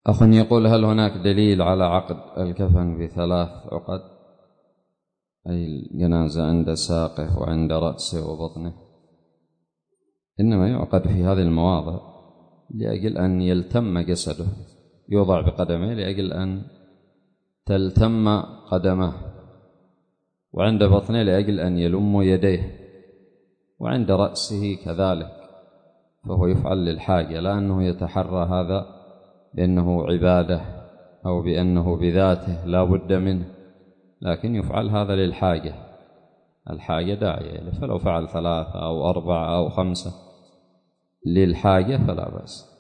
أخ يقول: هل هناك دليل على عقد الكفن بثلاث عقد، أي الجنازة عند ساقه وعند رأسه وبطنه؟ إنما يعقد في هذه المواضع لأجل أن يلتم جسده، يوضع بقدمه لأجل أن تلتم قدمه، وعند بطنه لأجل أن يلم يديه، وعند رأسه كذلك، فهو يفعل للحاجة، لأنه يتحرى هذا بأنه عبادة أو بأنه بذاته لا بد منه، لكن يفعل هذا للحاجة، الحاجة داعية، فلو فعل 3 أو 4 أو 5 للحاجة فلا بأس.